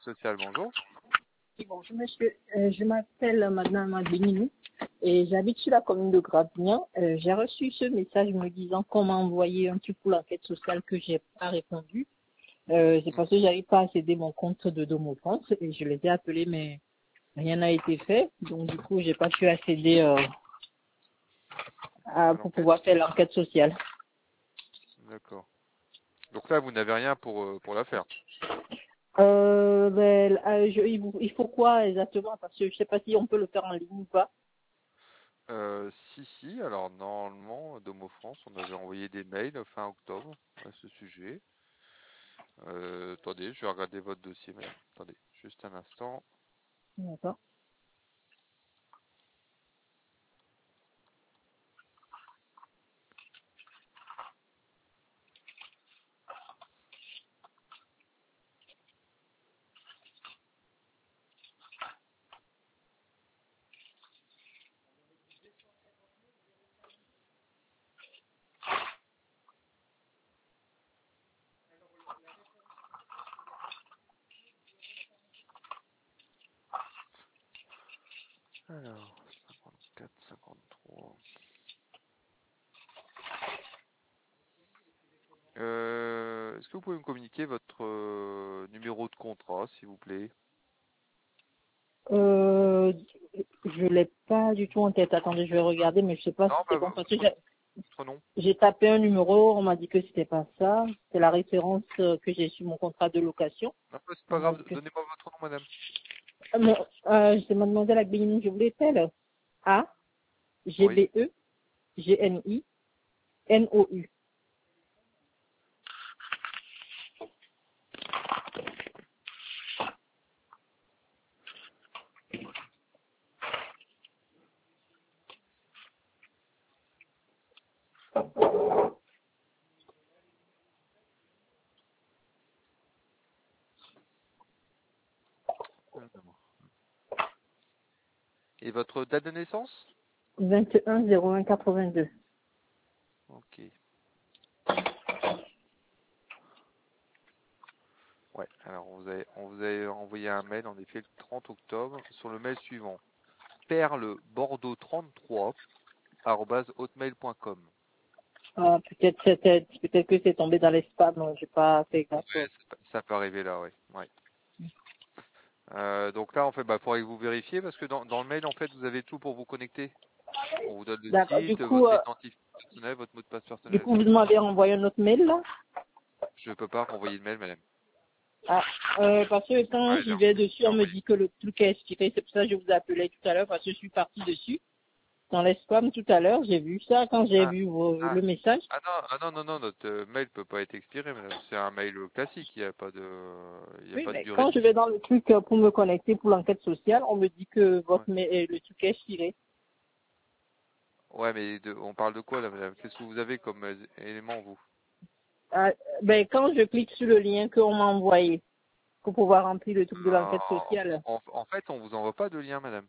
enquête sociale, bonjour. Oui, bonjour monsieur, je m'appelle Madame Adeline et j'habite sur la commune de Gradignan. J'ai reçu ce message me disant qu'on m'a envoyé un truc pour l'enquête sociale que j'ai pas répondu. C'est parce que j'arrive pas à accéder mon compte de Domo France et je les ai appelés mais rien n'a été fait. Donc du coup j'ai pas pu accéder pour pouvoir faire l'enquête sociale. D'accord. Donc là, vous n'avez rien pour la faire. Il faut quoi exactement? Parce que je sais pas si on peut le faire en ligne ou pas. Si. Alors normalement, Domo France, on avait envoyé des mails fin octobre à ce sujet. Attendez, je vais regarder votre dossier, madame. Attendez, juste un instant. D'accord. Alors, 54, 53. Est-ce que vous pouvez me communiquer votre numéro de contrat, s'il vous plaît? Je l'ai pas du tout en tête. Attendez, je vais regarder, mais je sais pas si Non, c'est bon parce que votre nom. j'ai tapé un numéro, on m'a dit que c'était pas ça. C'est la référence que j'ai sur mon contrat de location. Non, c'est pas grave, Donc, donnez-moi votre nom, madame. c'est mademoiselle Agbéline, je vous l'appelle. A G Oui. B E G N I N O U. Et votre date de naissance? 21 01 82. Ok. Ouais, alors on vous a envoyé un mail en effet le 30 octobre sur le mail suivant: perlebordeaux33@hotmail.com. Peut-être que c'est tombé dans les spams, donc j'ai pas fait gaffe. Ouais, ça peut arriver là, ouais. Donc là, en fait, faudrait que vous vérifiez parce que dans le mail, en fait, vous avez tout pour vous connecter. On vous donne le D'accord. site, votre identifiant personnel, votre mot de passe Du personnel. coup, vous m'avez envoyé un autre mail là? Je peux pas renvoyer de mail, madame. Parce que quand Ouais, j'y vais dessus, on me dit que le truc est expiré. C'est pour ça que je vous ai appelé tout à l'heure parce que je suis partie dessus. Dans les spams tout à l'heure, j'ai vu ça quand j'ai vu le message. non, notre mail peut pas être expiré, madame. C'est un mail classique, il n'y a pas de, Oui, pas de mais durée quand de je vie. vais dans le truc pour me connecter pour l'enquête sociale, on me dit que le truc est expiré. Ouais, mais on parle de quoi là, madame? Qu'est-ce que vous avez comme élément, vous? Quand je clique sur le lien qu'on m'a envoyé pour pouvoir remplir le truc de l'enquête sociale, En fait, on vous envoie pas de lien, madame.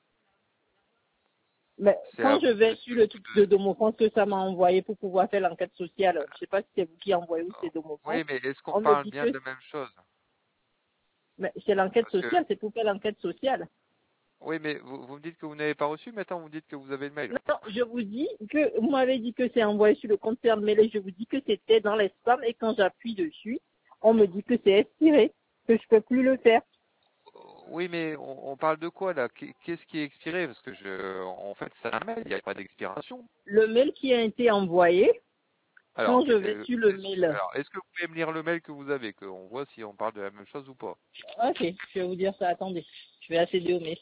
C'est à quand je vous vais sur le truc de Domofrance que ça m'a envoyé pour pouvoir faire l'enquête sociale, je sais pas si c'est vous qui envoyez ou c'est Domofrance, Oui, mais est-ce qu'on on me parle dit bien que de la même chose? c'est l'enquête Parce que, sociale, c'est pour faire l'enquête sociale. oui, mais vous me dites que vous n'avez pas reçu, maintenant vous me dites que vous avez le mail. Non, je vous dis que vous m'avez dit que c'est envoyé sur le compte Fermélé, je vous dis que c'était dans les spams et quand j'appuie dessus, on me dit que c'est expiré, que je peux plus le faire. Oui, mais on parle de quoi là? Qu'est-ce qui est expiré? Parce que en fait, c'est un mail, il n'y a pas d'expiration. Le mail qui a été envoyé, Alors, quand je vais sur le mail, est-ce que vous pouvez me lire le mail que vous avez, qu'on voit si on parle de la même chose ou pas? ok, je vais vous dire ça, attendez, je vais accéder au mail.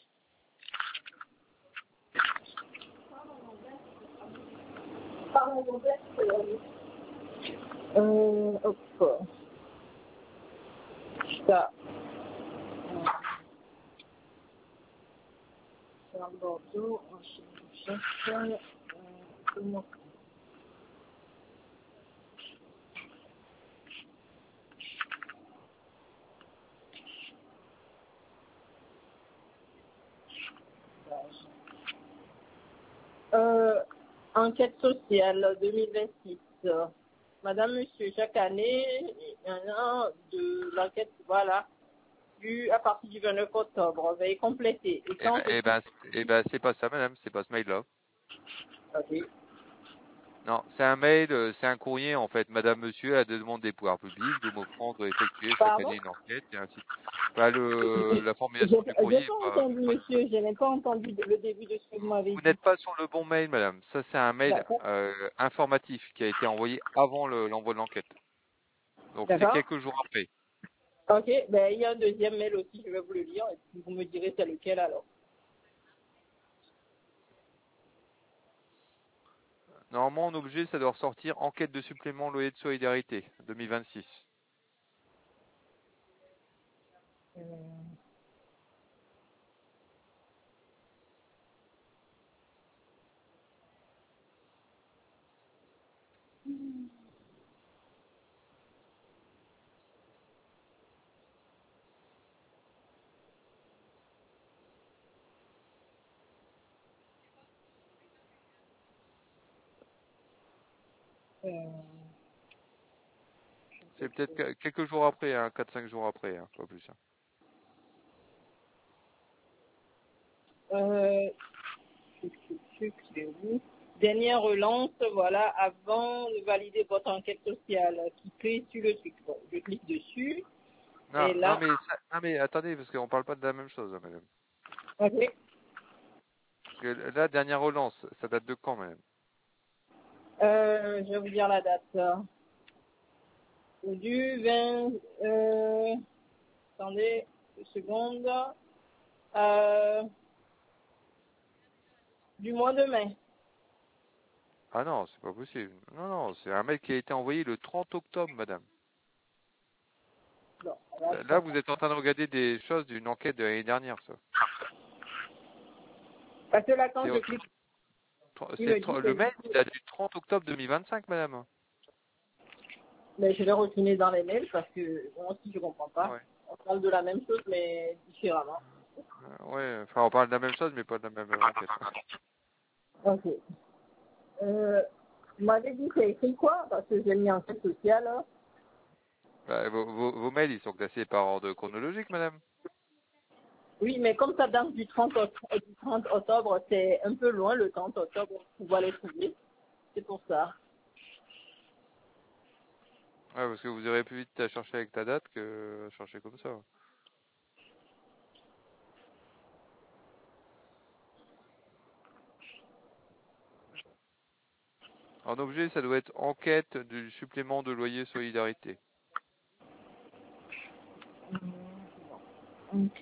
Hop. Ça. Charles Bordeaux, chef, comment- enquête sociale 2026. Madame, monsieur, chaque année, il y en a de l'enquête, voilà. à partir du 29 octobre. Veuillez compléter. Et quand c'est pas ça, madame, c'est pas ce mail-là. Ok. Non, c'est un mail, c'est un courrier en fait. Madame, monsieur, à la demande des pouvoirs publics, de m'offrande effectuer chaque Pardon? année une enquête et ainsi. Bah, la formulation du J'ai courrier pas est entendu, pas monsieur. Je n'ai pas entendu le début de ce que vous m'avez Vous dit. n'êtes pas sur le bon mail, madame. Ça, c'est un mail D'accord. informatif qui a été envoyé avant l'envoi de l'enquête. Donc, c'est D'accord. quelques jours après. Ok. Ben, il y a un deuxième mail aussi. Je vais vous le lire et puis vous me direz c'est lequel alors. Normalement, en objet, ça doit ressortir enquête de supplément loyer de solidarité 2026. Euh, euh, C'est peut-être quelques jours après, hein, 4-5 jours après, hein, pas plus. Hein. euh, c'est où? Dernière relance, voilà, avant de valider votre enquête sociale. Cliquez sur le truc. Bon, je clique dessus. Et là, Non, mais attendez, parce qu'on parle pas de la même chose, hein, madame. ok. Parce que la dernière relance, ça date de quand, madame? Je vais vous dire la date. Du 20, attendez, une seconde, euh, du mois de mai. Ah non, c'est pas possible. Non, non, c'est un mail qui a été envoyé le 30 octobre, madame. Bon, là, je Là, comprends. vous êtes en train de regarder des choses d'une enquête de l'année dernière, ça. Parce que là, quand C'est je clique, il me dit le mail, il date du 30 octobre 2025, madame. mais je vais retourner dans les mails parce que moi aussi, je comprends pas. Ouais. On parle de la même chose, mais différemment. Ouais, enfin, on parle de la même chose, mais pas de la même enquête. Ok. Vous m'avez dit c'est écrit quoi? Parce que j'ai mis enquête sociale. Bah, vos mails, ils sont classés par ordre chronologique, madame. Oui, mais comme ça date du 30 octobre, c'est un peu loin le 30 octobre pour pouvoir les trouver. C'est pour ça. Ouais, parce que vous aurez plus vite à chercher avec ta date que à chercher comme ça. En objet, ça doit être enquête du supplément de loyer solidarité. Ok.